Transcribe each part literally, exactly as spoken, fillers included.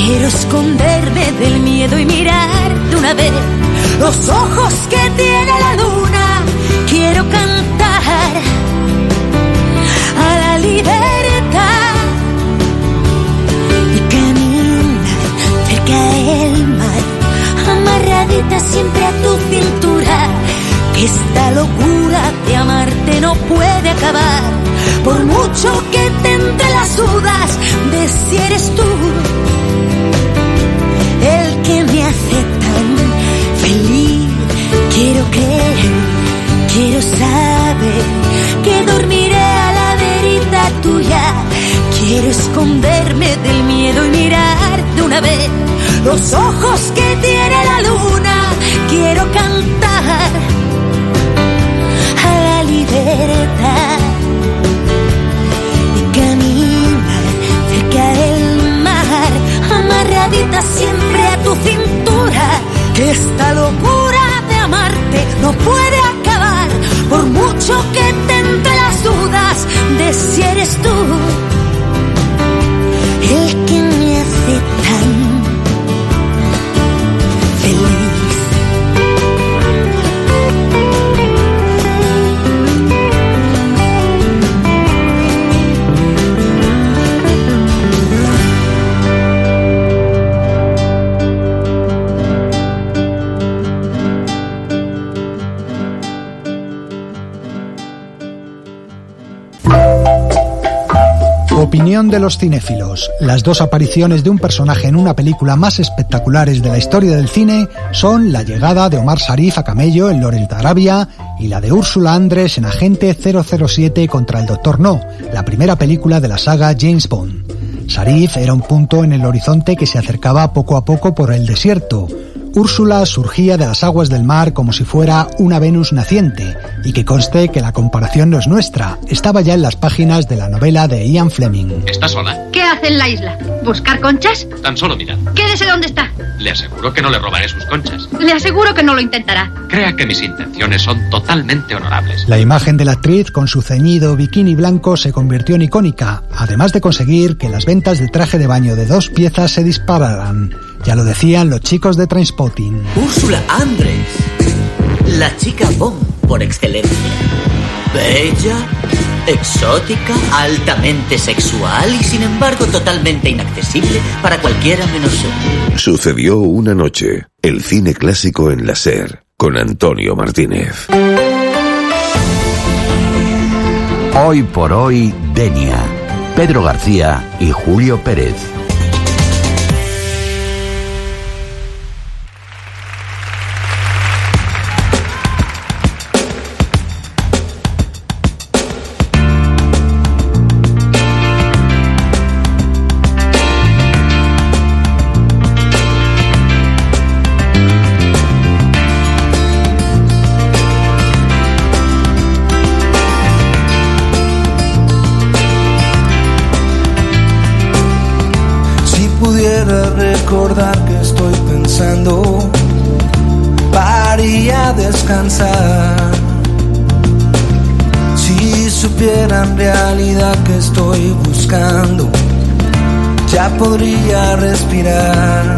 Quiero esconderme del miedo y mirar de una vez los ojos que tiene la luna. Quiero cantar a la libertad y caminar cerca del mar, amarradita siempre a tu cintura. Que esta locura de amarte no puede acabar, por mucho que te entre las dudas de si eres tú el que me hace tan feliz. Quiero creer, quiero saber que dormiré a la verita tuya. Quiero esconderme del miedo y mirar de una vez los ojos que tiene la luna. Quiero cantar a la libertad y caminar cerca del mar, amarradita siempre a tu cintura. Que esta locura de amarte no puede acabar, por mucho que te entre las dudas de si eres tú el que me hace tan feliz. Opinión de los cinéfilos. Las dos apariciones de un personaje en una película más espectaculares de la historia del cine son la llegada de Omar Sharif a camello en Lawrence de Arabia y la de Ursula Andress en Agente cero cero siete contra el Doctor No, la primera película de la saga James Bond. Sharif era un punto en el horizonte que se acercaba poco a poco por el desierto. Úrsula surgía de las aguas del mar como si fuera una Venus naciente, y que conste que la comparación no es nuestra, estaba ya en las páginas de la novela de Ian Fleming. ¿Está sola? ¿Qué hace en la isla? ¿Buscar conchas? Tan solo mirar. Quédese donde está. Le aseguro que no le robaré sus conchas. Le aseguro que no lo intentará. Crea que mis intenciones son totalmente honorables. La imagen de la actriz con su ceñido bikini blanco se convirtió en icónica, además de conseguir que las ventas de traje de baño de dos piezas se dispararan. Ya lo decían los chicos de Trainspotting. Ursula Andress, la chica Bond por excelencia. Bella, exótica, altamente sexual y sin embargo totalmente inaccesible para cualquiera menos yo. Sucedió una noche, el cine clásico en la SER, con Antonio Martínez. Hoy por hoy, Denia, Pedro García y Julio Pérez. Recordar que estoy pensando, paría a descansar. Si supiera en realidad que estoy buscando, ya podría respirar.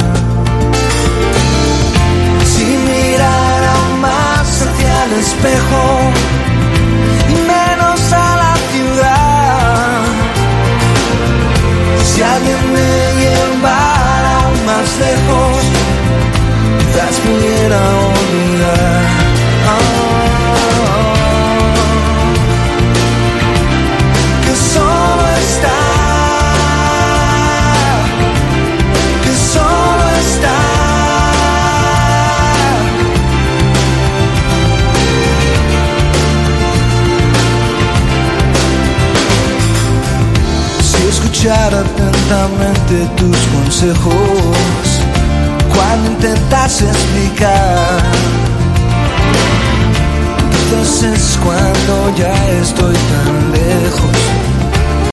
Si mirara más hacia el espejo y menos a la ciudad, si alguien me llevara más lejos, quizás pudiera olvidar. Oh, que solo está, que solo está. Si escuchara atentamente tus consejos cuando intentas explicar, entonces es cuando ya estoy tan lejos